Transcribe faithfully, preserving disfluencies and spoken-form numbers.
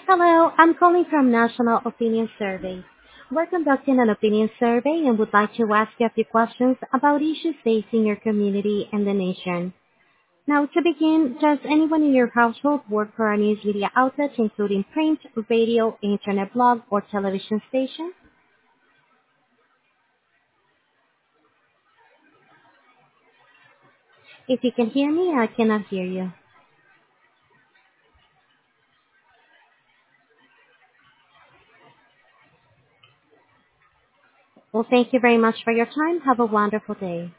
Hello, I'm calling from National Opinion Survey. We're conducting an opinion survey and would like to ask you a few questions about issues facing your community and the nation. Now, to begin, does anyone in your household work for a news media outlet, including print, radio, internet blog, or television station? If you can hear me, I cannot hear you. Well, thank you very much for your time. Have a wonderful day.